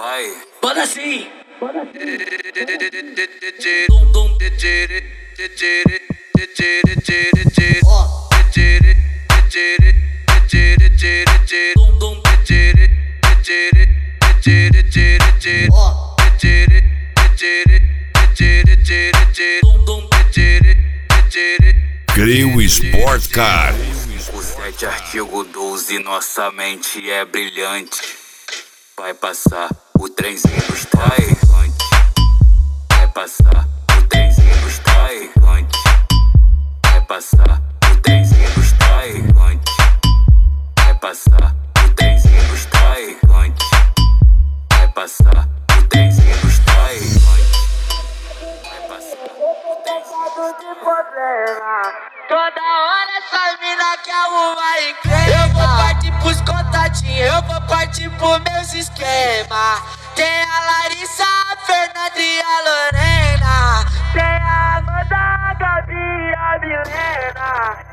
vai. Bota assim. Crew Sport Car. O 7 artigo 12, nossa mente é brilhante. Vai passar o trenzinho dos traficantes. Vai passar o trenzinho dos traficantes. Vai passar o trenzinho dos traficantes. Vai passar o trenzinho dos traficantes. Vai passar o trenzinho dos traficantes. Vai passar o trenzinho de problema. Toda hora essa mina quer arrumar encrenca. Eu vou partir pros contatinhos, eu vou partir pros meus esquemas. Tem a Larissa, a Fernanda e a Lorena. Tem a Amanda, a Gabi e a Milena.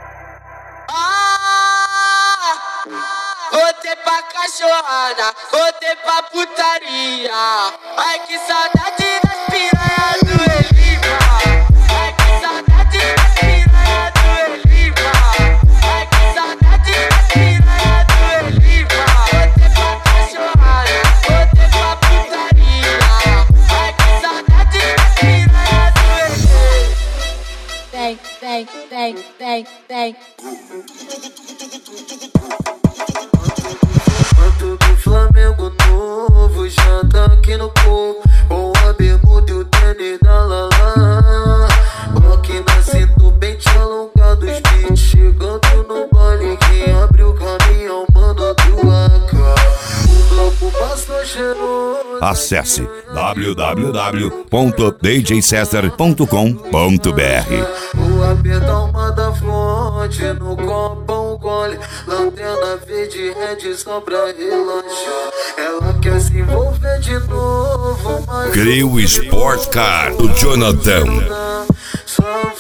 Voltei pra cachorrada, voltei pra putaria. Ai que saudade das piranhas do Elipa. Ai que saudade das piranhas do Elipa. Ai que saudade das piranhas do Elipa. Voltei pra cachorrada, voltei pra putaria. Ai que saudade das piranhas do Elipa. Bang, bang, bang, bang, bang. Manto do Flamengo novo já tá aqui no povo, com a bermuda e o tênis da Lala. Rock na cintura, pente alongado, os beats chegando no baile. Quem abre o caminhão, mano do AK. O bloco passou cheiroso. Acesse www.djcesar.com.br. O AP dá uma da fonte, no copo um gole. Lanterna verde, red só pra relaxar. Ela quer se envolver de novo, mas Crew Sport Car do Jonathan. só